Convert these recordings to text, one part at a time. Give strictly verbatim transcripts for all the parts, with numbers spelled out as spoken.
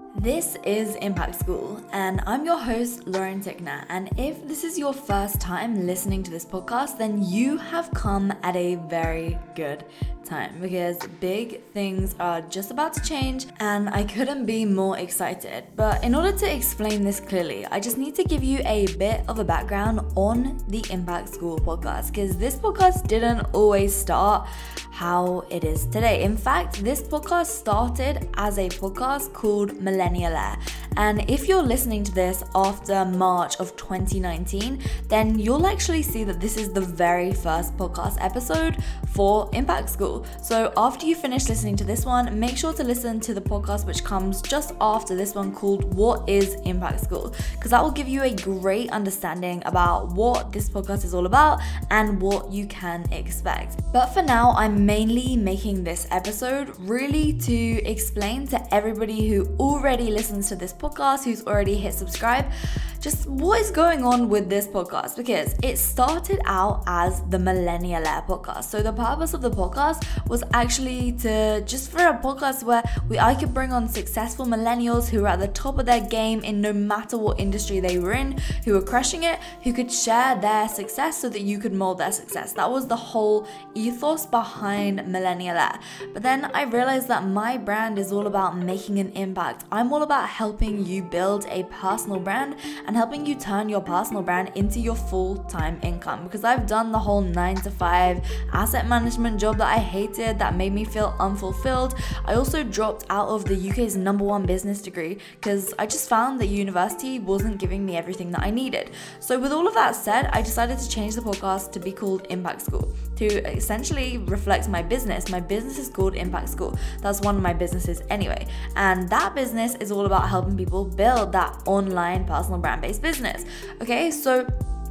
This is Impact School, and I'm your host, Lauren Tickner. And if this is your first time listening to this podcast, then you have come at a very good time because big things are just about to change, and I couldn't be more excited. But in order to explain this clearly, I just need to give you a bit of a background on the Impact School podcast because this podcast didn't always start how it is today. In fact, this podcast started as a podcast called Millennial Air. And if you're listening to this after March of twenty nineteen, then you'll actually see that this is the very first podcast episode for Impact School. So after you finish listening to this one, make sure to listen to the podcast which comes just after this one called What is Impact School? Because that will give you a great understanding about what this podcast is all about and what you can expect. But for now, I'm mainly making this episode really to explain to everybody who already listens to this podcast, who's already hit subscribe, just what is going on with this podcast, because it started out as the Millennial Air podcast. So the purpose of the podcast was actually to just for a podcast where we I could bring on successful millennials who are at the top of their game in no matter what industry they were in, who were crushing it, who could share their success so that you could mold their success. That was the whole ethos behind Millennial Air. But then I realized that my brand is all about making an impact. I'm all about helping you build a personal brand and helping you turn your personal brand into your full-time income, because I've done the whole nine to five asset management job that I hated, that made me feel unfulfilled. I also dropped out of the U K's number one business degree because I just found that university wasn't giving me everything that I needed. So with all of that said, I decided to change the podcast to be called Impact School, to essentially reflect my business. My business is called Impact School. That's one of my businesses anyway. And that business is all about helping people build that online personal brand-based business. Okay, so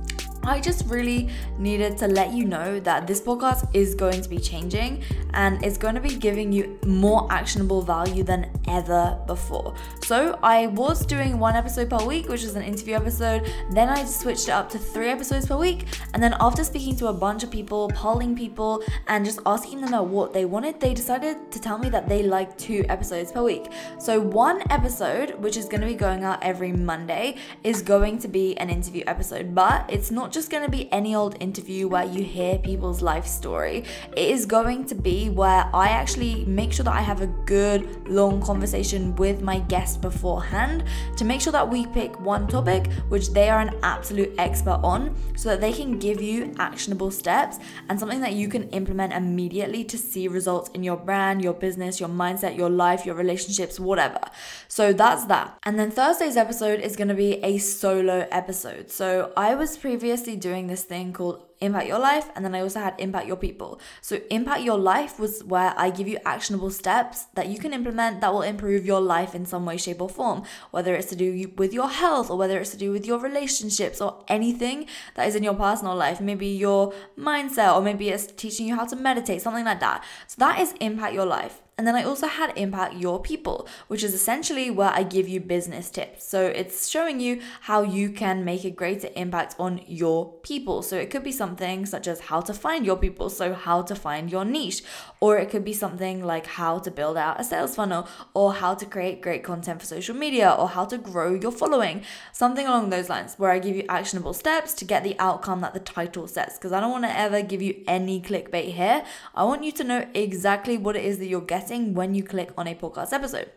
I just really needed to let you know that this podcast is going to be changing and it's going to be giving you more actionable value than ever before. So I was doing one episode per week, which is an interview episode. Then I switched it up to three episodes per week. And then after speaking to a bunch of people, polling people, and just asking them about what they wanted, they decided to tell me that they like two episodes per week. So one episode, which is going to be going out every Monday, is going to be an interview episode, but it's not just going to be any old interview where you hear people's life story. It is going to be where I actually make sure that I have a good long conversation with my guest beforehand to make sure that we pick one topic which they are an absolute expert on, so that they can give you actionable steps and something that you can implement immediately to see results in your brand, your business, your mindset, your life, your relationships, whatever. So that's that. And then Thursday's episode is going to be a solo episode. So I was previously doing this thing called Impact Your Life, and then I also had Impact Your People. So Impact Your Life was where I give you actionable steps that you can implement that will improve your life in some way, shape or form, whether it's to do with your health or whether it's to do with your relationships or anything that is in your personal life, maybe your mindset, or maybe it's teaching you how to meditate, something like that. So that is Impact Your Life. And then I also had Impact Your People, which is essentially where I give you business tips. So it's showing you how you can make a greater impact on your people. So it could be something such as how to find your people, so how to find your niche. Or it could be something like how to build out a sales funnel, or how to create great content for social media, or how to grow your following. Something along those lines, where I give you actionable steps to get the outcome that the title says. Because I don't want to ever give you any clickbait here. I want you to know exactly what it is that you're getting when you click on a podcast episode.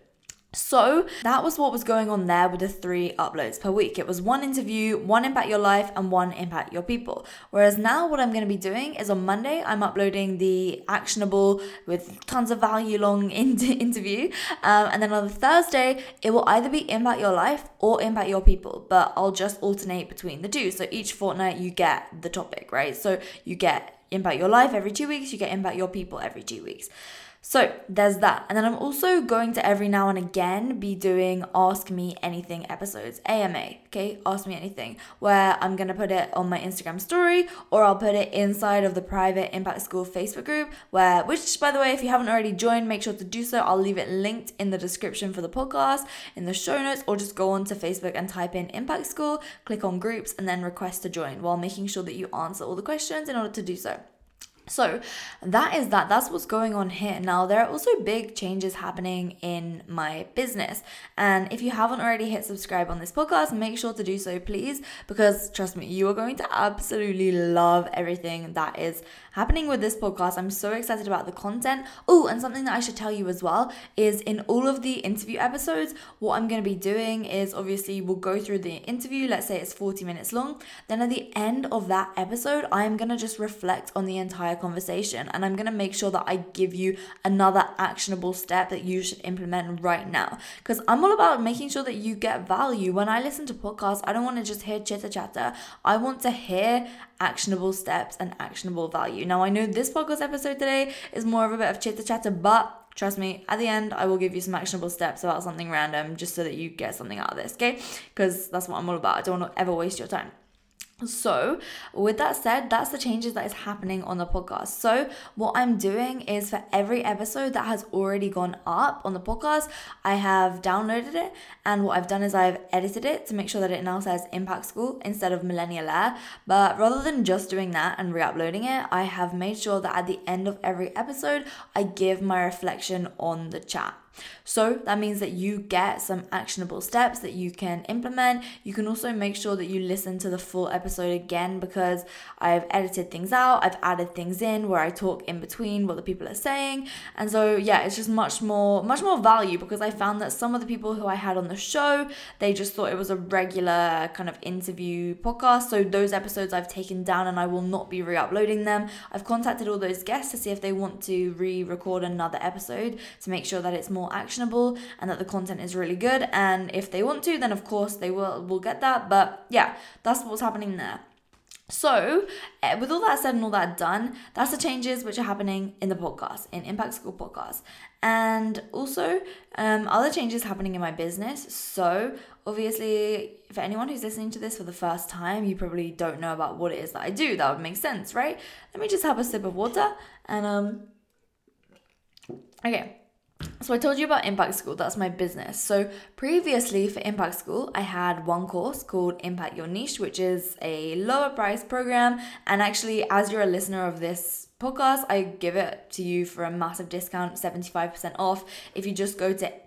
So that was what was going on there with the three uploads per week. It was one interview, one Impact Your Life, and one Impact Your People. Whereas now what I'm going to be doing is on Monday, I'm uploading the actionable with tons of value long in- interview. Um, and then on the Thursday, it will either be Impact Your Life or Impact Your People, but I'll just alternate between the two. So each fortnight you get the topic, right? So you get Impact Your Life every two weeks, you get Impact Your People every two weeks. So there's that. And then I'm also going to every now and again be doing Ask Me Anything episodes, A M A, okay? Ask Me Anything, where I'm going to put it on my Instagram story, or I'll put it inside of the private Impact School Facebook group, where, which by the way, if you haven't already joined, make sure to do so. I'll leave it linked in the description for the podcast, in the show notes, or just go on to Facebook and type in Impact School, click on groups, and then request to join, while making sure that you answer all the questions in order to do so. So that is that. That's what's going on here. Now, there are also big changes happening in my business. And if you haven't already hit subscribe on this podcast, make sure to do so, please, because trust me, you are going to absolutely love everything that is happening with this podcast. I'm so excited about the content. Oh, and something that I should tell you as well is in all of the interview episodes, what I'm going to be doing is obviously we'll go through the interview. Let's say it's forty minutes long. Then at the end of that episode, I am going to just reflect on the entire conversation, and I'm going to make sure that I give you another actionable step that you should implement right now, because I'm all about making sure that you get value. When I listen to podcasts, I don't want to just hear chitter chatter. I want to hear actionable steps and actionable value. Now, I know this podcast episode today is more of a bit of chitter chatter, but trust me, at the end, I will give you some actionable steps about something random just so that you get something out of this, okay? Because that's what I'm all about. I don't want to ever waste your time. So with that said, that's the changes that is happening on the podcast. So what I'm doing is for every episode that has already gone up on the podcast, I have downloaded it, and what I've done is I've edited it to make sure that it now says Impact School instead of Millennial Air. But rather than just doing that and re-uploading it, I have made sure that at the end of every episode, I give my reflection on the chat. So that means that you get some actionable steps that you can implement. You can also make sure that you listen to the full episode again, because I've edited things out, I've added things in where I talk in between what the people are saying. And so yeah, it's just much more much more value, because I found that some of the people who I had on the show, they just thought it was a regular kind of interview podcast. So those episodes I've taken down and I will not be re-uploading them. I've contacted all those guests to see if they want to re-record another episode to make sure that it's more actionable and that the content is really good, and if they want to, then of course they will will get that. But yeah, that's what's happening there. So with all that said and all that done, that's the changes which are happening in the podcast, in Impact School podcast. And also um, other changes happening in my business. So obviously, for anyone who's listening to this for the first time, you probably don't know about what it is that I do. That would make sense, right? Let me just have a sip of water and um okay. So I told you about Impact School, that's my business. So previously for Impact School, I had one course called Impact Your Niche, which is a lower price program. And actually, as you're a listener of this podcast, I give it to you for a massive discount, seventy-five percent off. If you just go to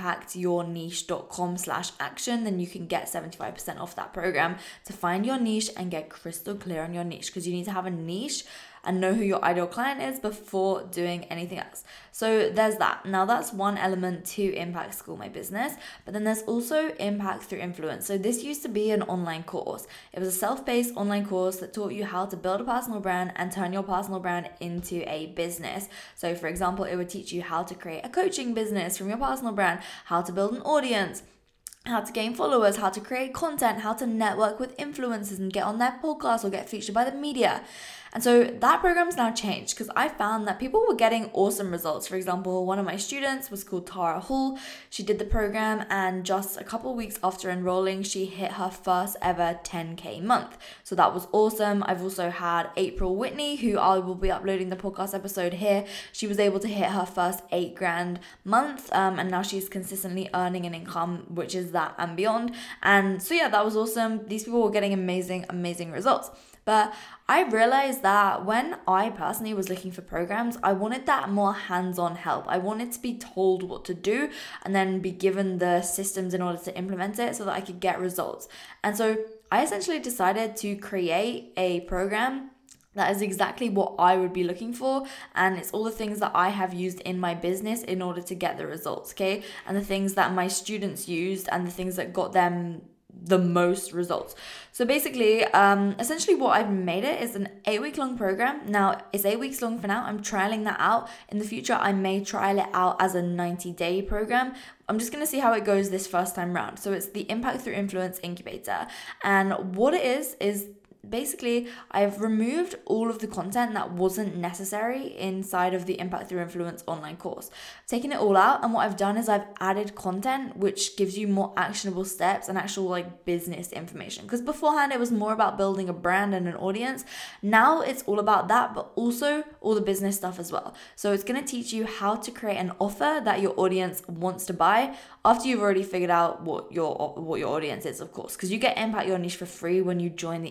impactyourniche.com slash action, then you can get seventy-five percent off that program to find your niche and get crystal clear on your niche, because you need to have a niche and know who your ideal client is before doing anything else. So there's that. Now that's one element to Impact School, my business. But then there's also Impact Through Influence. So this used to be an online course. It was a self-paced online course that taught you how to build a personal brand and turn your personal brand into a business. So for example, it would teach you how to create a coaching business from your personal brand, how to build an audience, how to gain followers, how to create content, how to network with influencers and get on their podcast or get featured by the media. And so that program's now changed, because I found that people were getting awesome results. For example, one of my students was called Tara Hall. She did the program, and just a couple of weeks after enrolling, she hit her first ever ten K month. So that was awesome. I've also had April Whitney, who I will be uploading the podcast episode here. She was able to hit her first eight grand month, um, and now she's consistently earning an income, which is that and beyond. And so yeah, that was awesome. These people were getting amazing, amazing results. But I realized that when I personally was looking for programs, I wanted that more hands-on help. I wanted to be told what to do and then be given the systems in order to implement it so that I could get results. And so I essentially decided to create a program that is exactly what I would be looking for, and it's all the things that I have used in my business in order to get the results, okay? And the things that my students used and the things that got them the most results. So basically, um, essentially what I've made it is an eight week long program. Now it's eight weeks long for now. I'm trialing that out. In the future, I may trial it out as a ninety day program. I'm just going to see how it goes this first time round. So it's the Impact Through Influence Incubator. And what it is, is basically I've removed all of the content that wasn't necessary inside of the Impact Through Influence online course. I've taken it all out, and what I've done is I've added content which gives you more actionable steps and actual like business information, because beforehand it was more about building a brand and an audience. Now it's all about that, but also all the business stuff as well. So it's going to teach you how to create an offer that your audience wants to buy after you've already figured out what your what your audience is, of course, because you get Impact Your Niche for free when you join the Impact Through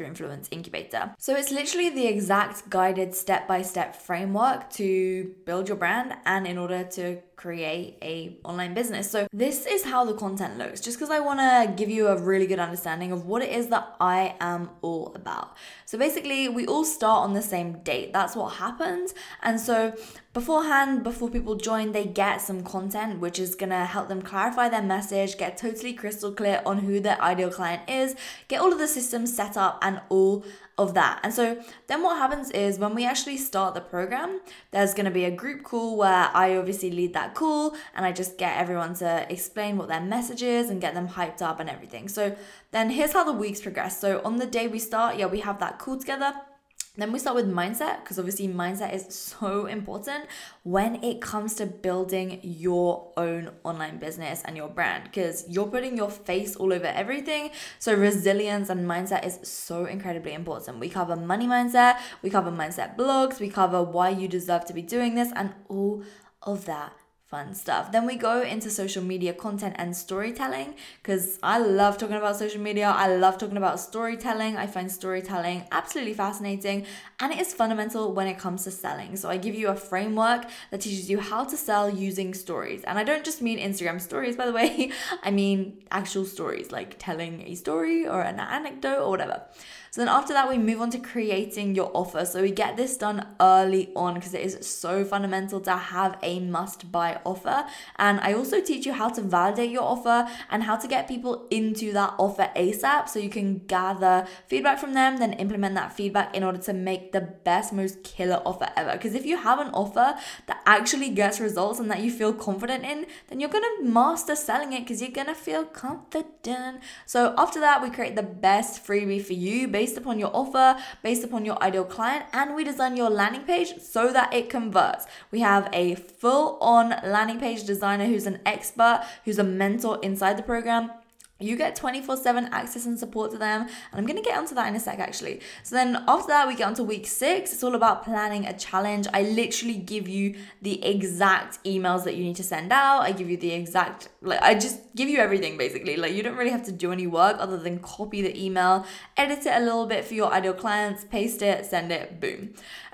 Through Influence Incubator. So it's literally the exact guided step-by-step framework to build your brand and in order to create a online business. So this is how the content looks, just because I want to give you a really good understanding of what it is that I am all about. So basically, we all start on the same date. That's what happens. And so beforehand, before people join, they get some content which is going to help them clarify their message, get totally crystal clear on who their ideal client is, get all of the systems set up and all of that. And so then what happens is when we actually start the program, there's going to be a group call where I obviously lead that call and I just get everyone to explain what their message is and get them hyped up and everything. So then here's how the weeks progress. So on the day we start, yeah, we have that call together. Then we start with mindset, because obviously mindset is so important when it comes to building your own online business and your brand, because you're putting your face all over everything. So resilience and mindset is so incredibly important. We cover money mindset, we cover mindset blogs, we cover why you deserve to be doing this and all of that fun stuff. Then we go into social media content and storytelling, because I love talking about social media. I love talking about storytelling. I find storytelling absolutely fascinating and it is fundamental when it comes to selling. So I give you a framework that teaches you how to sell using stories. And I don't just mean Instagram stories, by the way. I mean actual stories, like telling a story or an anecdote or whatever. So then after that, we move on to creating your offer. So we get this done early on because it is so fundamental to have a must-buy offer. And I also teach you how to validate your offer and how to get people into that offer ASAP so you can gather feedback from them, then implement that feedback in order to make the best, most killer offer ever. Because if you have an offer that actually gets results and that you feel confident in, then you're going to master selling it because you're going to feel confident. So after that, we create the best freebie for you based based upon your offer, based upon your ideal client, and we design your landing page so that it converts. We have a full-on landing page designer who's an expert, who's a mentor inside the program. You get twenty-four seven access and support to them. And I'm going to get onto that in a sec, actually. So then after that, we get onto week six. It's all about planning a challenge. I literally give you the exact emails that you need to send out. I give you the exact, like, I just give you everything, basically. Like, you don't really have to do any work other than copy the email, edit it a little bit for your ideal clients, paste it, send it, boom.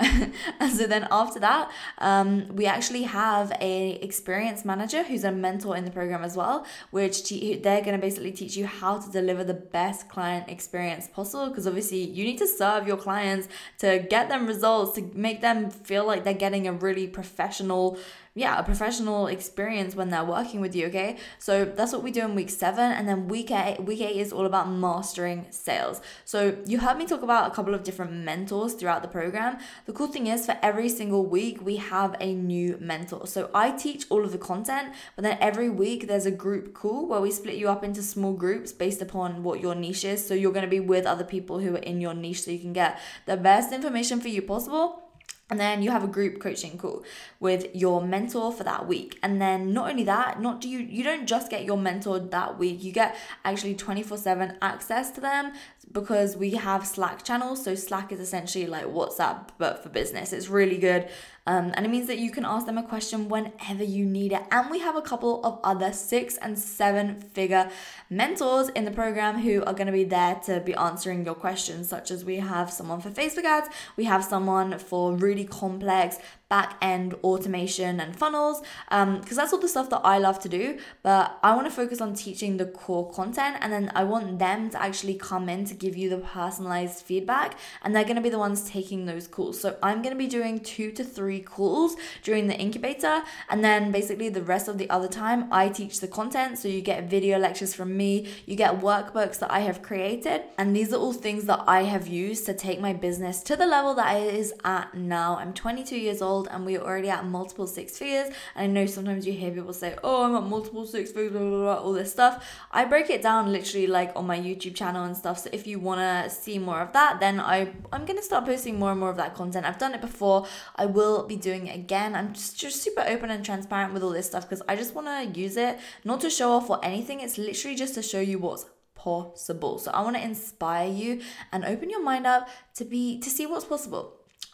And so then after that, um, we actually have a experience manager who's a mentor in the program as well, which te- they're going to basically teach you how to deliver the best client experience possible, because obviously you need to serve your clients to get them results, to make them feel like they're getting a really professional yeah, a professional experience when they're working with you, okay? So that's what we do in week seven. And then week eight, week eight is all about mastering sales. So you heard me talk about a couple of different mentors throughout the program. The cool thing is for every single week, we have a new mentor. So I teach all of the content, but then every week there's a group call where we split you up into small groups based upon what your niche is. So you're going to be with other people who are in your niche so you can get the best information for you possible. And then you have a group coaching call with your mentor for that week. And then not only that, not do you you don't just get your mentor that week, you get actually twenty-four seven access to them because we have Slack channels. So Slack is essentially like WhatsApp, but for business. It's really good. Um, and it means that you can ask them a question whenever you need it. And we have a couple of other six and seven figure mentors in the program who are going to be there to be answering your questions, such as we have someone for Facebook ads, we have someone for really complex back-end automation and funnels, um, because that's all the stuff that I love to do, but I want to focus on teaching the core content, and then I want them to actually come in to give you the personalized feedback, and they're going to be the ones taking those calls. So I'm going to be doing two to three calls during the incubator, and then basically the rest of the other time I teach the content. So you get video lectures from me, you get workbooks that I have created, and these are all things that I have used to take my business to the level that it is at now. I'm twenty-two years old and we're already at multiple six figures. And I know sometimes you hear people say, oh, I'm at multiple six figures, blah, blah, blah, all this stuff. I break it down literally like on my YouTube channel and stuff. So if you want to see more of that, then I, I'm going to start posting more and more of that content. I've done it before. I will be doing it again. I'm just, just super open and transparent with all this stuff because I just want to use it, not to show off or anything. It's literally just to show you what's possible. So I want to inspire you and open your mind up to be, to see what's possible.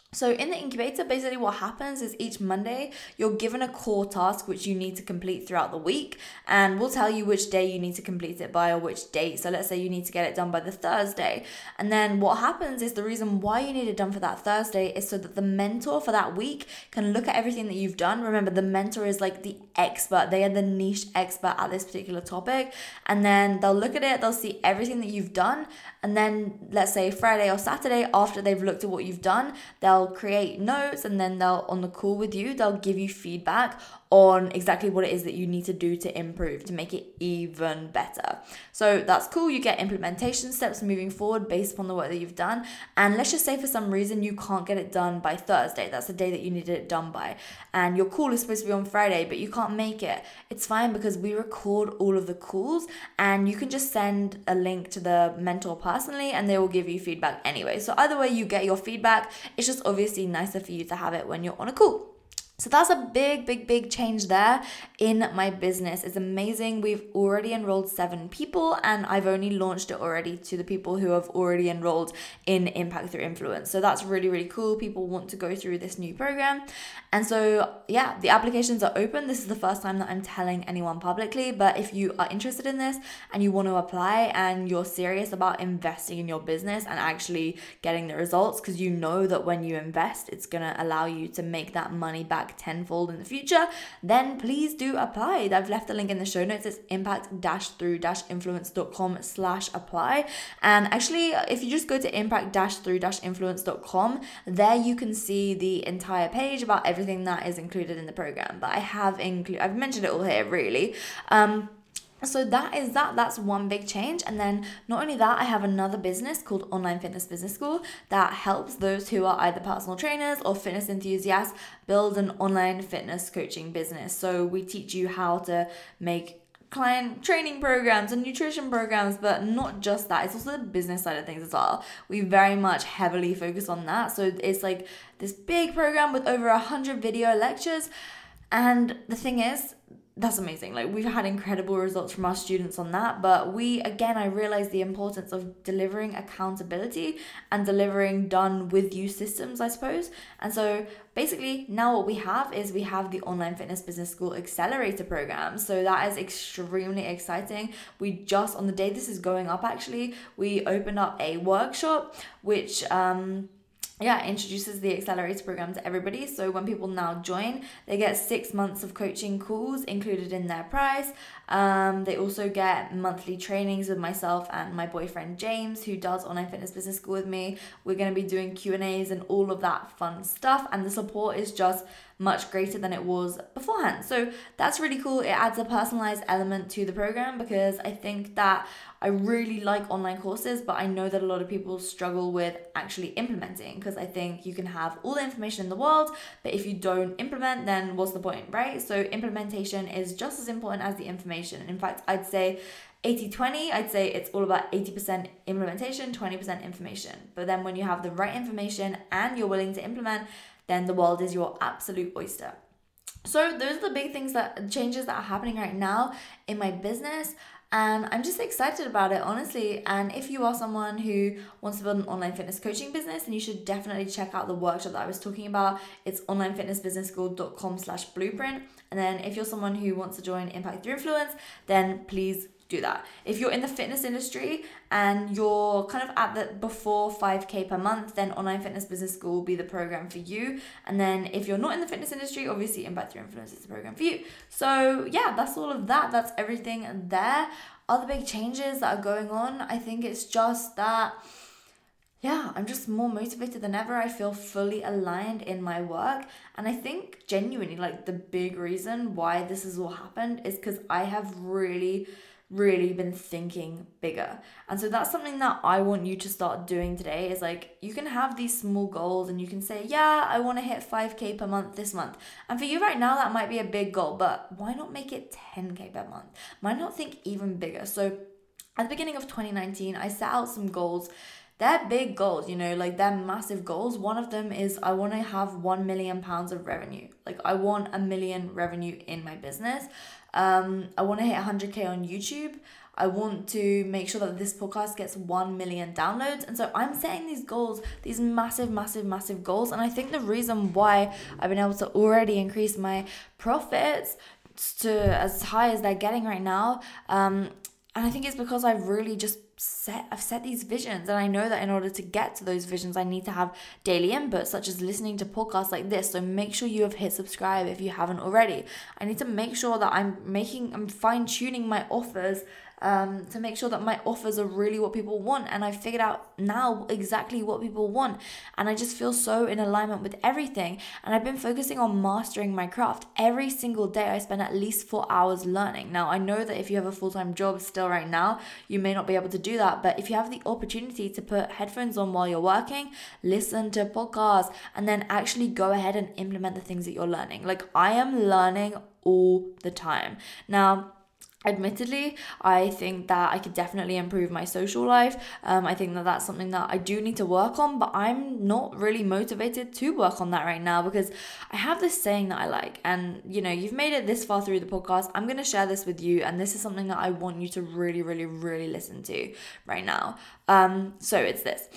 So in the incubator, basically what happens is each Monday, you're given a core task which you need to complete throughout the week. And we'll tell you which day you need to complete it by or which date. So let's say you need to get it done by the Thursday. And then what happens is the reason why you need it done for that Thursday is so that the mentor for that week can look at everything that you've done. Remember, the mentor is like the expert. They are the niche expert at this particular topic. And then they'll look at it, they'll see everything that you've done. And then let's say Friday or Saturday, after they've looked at what you've done, they'll create notes, and then they'll, on the call with you, they'll give you feedback on exactly what it is that you need to do to improve, to make it even better. So that's cool. You get implementation steps moving forward based upon the work that you've done. And let's just say for some reason you can't get it done by Thursday. That's the day that you needed it done by. And your call is supposed to be on Friday, but you can't make it. It's fine, because we record all of the calls, and you can just send a link to the mentor personally, and they will give you feedback anyway. So either way, you get your feedback. It's just obviously nicer for you to have it when you're on a call. So that's a big, big, big change there in my business. It's amazing. We've already enrolled seven people, and I've only launched it already to the people who have already enrolled in Impact Through Influence. So that's really, really cool. People want to go through this new program. And so, yeah, the applications are open. This is the first time that I'm telling anyone publicly, but if you are interested in this and you want to apply and you're serious about investing in your business and actually getting the results, because you know that when you invest, it's going to allow you to make that money back tenfold in the future, then please do apply. I've left the link in the show notes. It's impact dash through dash influence dot com slash apply. And actually, if you just go to impact dash through dash influence dot com, there you can see the entire page about everything that is included in the program. But I have included, I've mentioned it all here really. Um, So that is that. That's one big change. And then not only that, I have another business called Online Fitness Business School that helps those who are either personal trainers or fitness enthusiasts build an online fitness coaching business. So we teach you how to make client training programs and nutrition programs, but not just that. It's also the business side of things as well. We very much heavily focus on that. So it's like this big program with over a hundred video lectures. And the thing is, that's amazing. Like, we've had incredible results from our students on that. But we, again, I realized the importance of delivering accountability and delivering done with you systems, I suppose. And so basically now what we have is we have the Online Fitness Business School Accelerator program. So that is extremely exciting. We just, on the day this is going up, actually, we opened up a workshop, which, um, yeah, introduces the accelerator program to everybody. So when people now join, they get six months of coaching calls included in their price. Um, they also get monthly trainings with myself and my boyfriend James, who does Online Fitness Business School with me. We're going to be doing Q and A's and all of that fun stuff. And the support is just much greater than it was beforehand. So that's really cool. It adds a personalized element to the program, because I think that I really like online courses, but I know that a lot of people struggle with actually implementing, because I think you can have all the information in the world, but if you don't implement, then what's the point, right? So implementation is just as important as the information. In fact, I'd say eighty twenty, I'd say it's all about eighty percent implementation, twenty percent information. But then when you have the right information and you're willing to implement, then the world is your absolute oyster. So those are the big things, that changes that are happening right now in my business. And I'm just excited about it, honestly. And if you are someone who wants to build an online fitness coaching business, then you should definitely check out the workshop that I was talking about. It's online fitness business school dot com slash blueprint. And then if you're someone who wants to join Impact Through Influence, then please do that. If you're in the fitness industry and you're kind of at the before five K per month, then Online Fitness Business School will be the program for you. And then if you're not in the fitness industry, obviously Impact Through Influence is the program for you. So yeah, that's all of that. That's everything there. Other big changes that are going on, I think it's just that, yeah, I'm just more motivated than ever. I feel fully aligned in my work. And I think genuinely, like, the big reason why this has all happened is because I have really really been thinking bigger. And so that's something that I want you to start doing today, is like, you can have these small goals and you can say, yeah, I want to hit five K per month this month. And for you right now, that might be a big goal, but why not make it ten K per month? Why not think even bigger? So at the beginning of twenty nineteen, I set out some goals. They're big goals, you know, like they're massive goals. One of them is I want to have one million pounds of revenue. Like, I want a million revenue in my business. Um, I want to hit one hundred K on YouTube. I want to make sure that this podcast gets one million downloads. And so I'm setting these goals, these massive, massive, massive goals. And I think the reason why I've been able to already increase my profits to as high as they're getting right now, um, and I think it's because I've really just set I've set these visions, and I know that in order to get to those visions I need to have daily input, such as listening to podcasts like this. So make sure you have hit subscribe if you haven't already. I need to make sure that I'm making I'm fine-tuning my offers um to make sure that my offers are really what people want, and I figured out now exactly what people want, and I just feel so in alignment with everything. And I've been focusing on mastering my craft. Every single day I spend at least four hours learning. Now I know that if you have a full-time job still right now, you may not be able to do that, but if you have the opportunity to put headphones on while you're working, listen to podcasts, and then actually go ahead and implement the things that you're learning. Like, I am learning all the time. Now, admittedly, I think that I could definitely improve my social life. Um, I think that that's something that I do need to work on, but I'm not really motivated to work on that right now because I have this saying that I like. And, you know, you've made it this far through the podcast. I'm going to share this with you. And this is something that I want you to really, really, really listen to right now. Um, so it's this.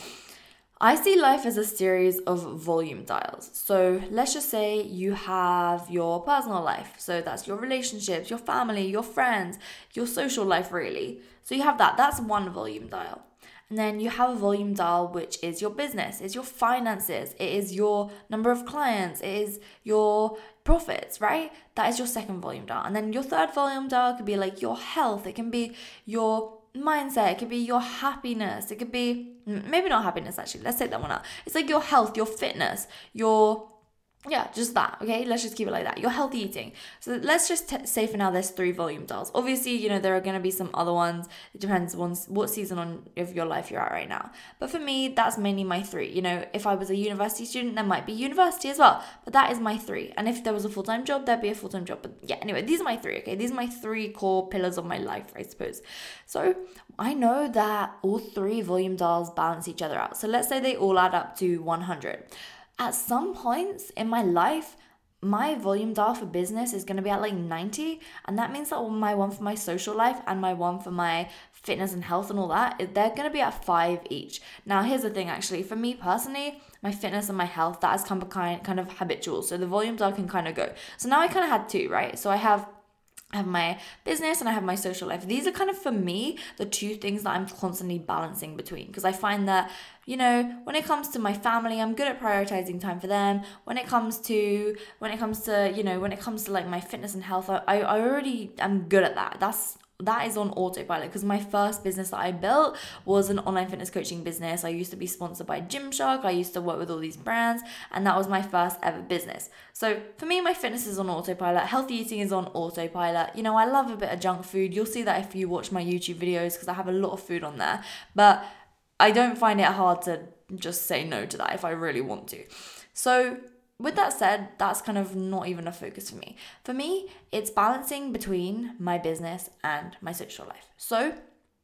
I see life as a series of volume dials. So let's just say you have your personal life. So that's your relationships, your family, your friends, your social life, really. So you have that. That's one volume dial. And then you have a volume dial, which is your business, is your finances, it is your number of clients, it is your profits, right? That is your second volume dial. And then your third volume dial could be like your health. It can be your mindset, it could be your happiness, it could be maybe not happiness, actually, let's take that one out. It's like your health, your fitness, your yeah, just that, okay? Let's just keep it like that. Your healthy eating. So let's just t- say for now there's three volume dials. Obviously, you know, there are going to be some other ones. It depends on what season on of your life you're at right now. But for me, that's mainly my three. You know, if I was a university student, there might be university as well. But that is my three. And if there was a full-time job, there'd be a full-time job. But yeah, anyway, these are my three, okay? These are my three core pillars of my life, I suppose. So I know that all three volume dials balance each other out. So let's say they all add up to one hundred. At some points in my life, my volume dial for business is going to be at like ninety. And that means that my one for my social life and my one for my fitness and health and all that, they're going to be at five each. Now, here's the thing, actually. For me personally, my fitness and my health, that has come kind, kind of habitual. So the volume dial can kind of go. So now I kind of had two, right? So I have I have my business and I have my social life. These are kind of, for me, the two things that I'm constantly balancing between, because I find that, you know, when it comes to my family, I'm good at prioritizing time for them. When it comes to, when it comes to, you know, when it comes to like my fitness and health, I, I already am good at that. That's That is on autopilot, because my first business that I built was an online fitness coaching business. I used to be sponsored by Gymshark. I used to work with all these brands, and that was my first ever business. So for me, my fitness is on autopilot. Healthy eating is on autopilot. You know, I love a bit of junk food. You'll see that if you watch my YouTube videos, because I have a lot of food on there. But I don't find it hard to just say no to that if I really want to. So with that said, that's kind of not even a focus for me. For me, it's balancing between my business and my social life. So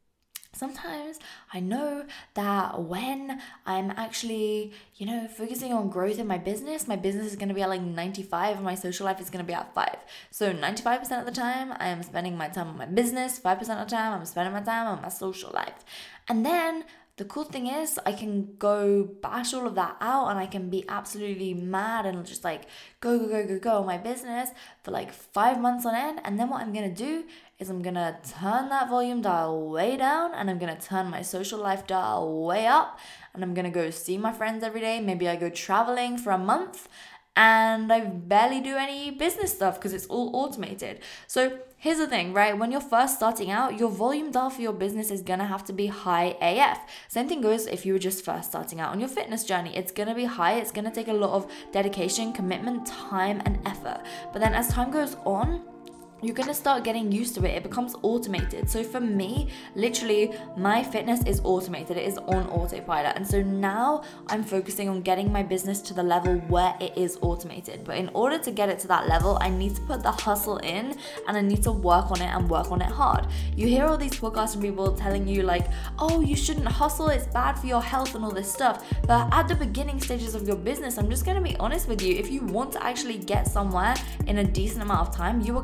sometimes I know that when I'm actually, you know, focusing on growth in my business, my business is going to be at like ninety-five and my social life is going to be at five. So ninety-five percent of the time, I am spending my time on my business. five percent of the time, I'm spending my time on my social life. And then the cool thing is I can go bash all of that out and I can be absolutely mad and just like go, go, go, go, go on my business for like five months on end. And then what I'm going to do is I'm going to turn that volume dial way down and I'm going to turn my social life dial way up. And I'm going to go see my friends every day. Maybe I go traveling for a month and I barely do any business stuff because it's all automated. So here's the thing, right? When you're first starting out, your volume dial for your business is going to have to be high A F. Same thing goes if you were just first starting out on your fitness journey. It's going to be high. It's going to take a lot of dedication, commitment, time, and effort. But then as time goes on, you're going to start getting used to it. It becomes automated. So for me, literally, my fitness is automated. It is on autopilot. And so now I'm focusing on getting my business to the level where it is automated. But in order to get it to that level, I need to put the hustle in and I need to work on it and work on it hard. You hear all these podcasts from people telling you like, oh, you shouldn't hustle. It's bad for your health and all this stuff. But at the beginning stages of your business, I'm just going to be honest with you. If you want to actually get somewhere in a decent amount of time, you are going to have to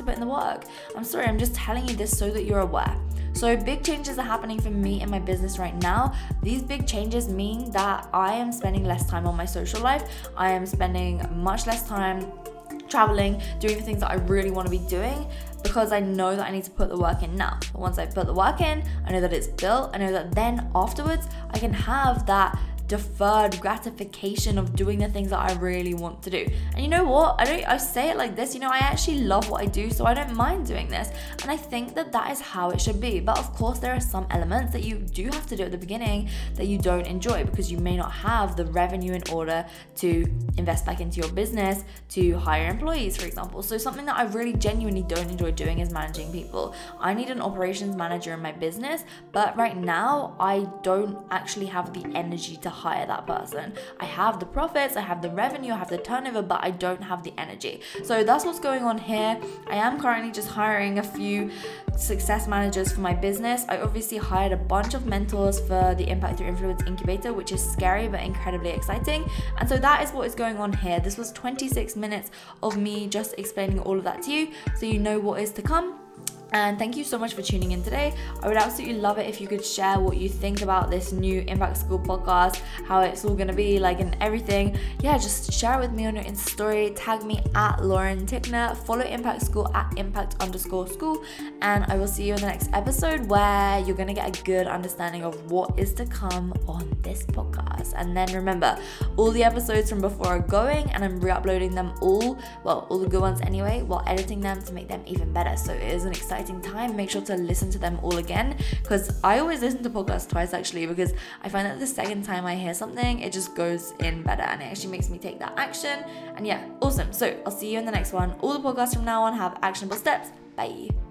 put in the work. I'm sorry, I'm just telling you this so that you're aware. So big changes are happening for me in my business right now. These big changes mean that I am spending less time on my social life. I am spending much less time traveling, doing the things that I really want to be doing, because I know that I need to put the work in now. But once I put the work in, I know that it's built. I know that then afterwards I can have that deferred gratification of doing the things that I really want to do. And you know what? I don't I say it like this, you know, I actually love what I do, so I don't mind doing this. And I think that that is how it should be. But of course, there are some elements that you do have to do at the beginning that you don't enjoy, because you may not have the revenue in order to invest back into your business, to hire employees, for example. So something that I really genuinely don't enjoy doing is managing people. I need an operations manager in my business, but right now I don't actually have the energy to hire that person. I have the profits, I have the revenue, I have the turnover, but I don't have the energy. So that's what's going on here. I am currently just hiring a few success managers for my business. I obviously hired a bunch of mentors for the Impact Through Influence Incubator, which is scary but incredibly exciting. And so that is what is going on here. This was twenty-six minutes of me just explaining all of that to you, so you know what is to come. And thank you so much for tuning in today. I would absolutely love it if you could share what you think about this new Impact School podcast, how it's all going to be like and everything. Yeah, just share it with me on your Insta story. Tag me at Lauren Tickner. Follow Impact School at impact underscore school. And I will see you in the next episode, where you're going to get a good understanding of what is to come on this podcast. And then remember, all the episodes from before are going, and I'm re-uploading them all, well, all the good ones anyway, while editing them to make them even better. So it is an exciting time. Make sure to listen to them all again, because I always listen to podcasts twice actually, because I find that the second time I hear something, it just goes in better and it actually makes me take that action. And yeah, awesome. So I'll see you in the next one. All the podcasts from now on have actionable steps. Bye.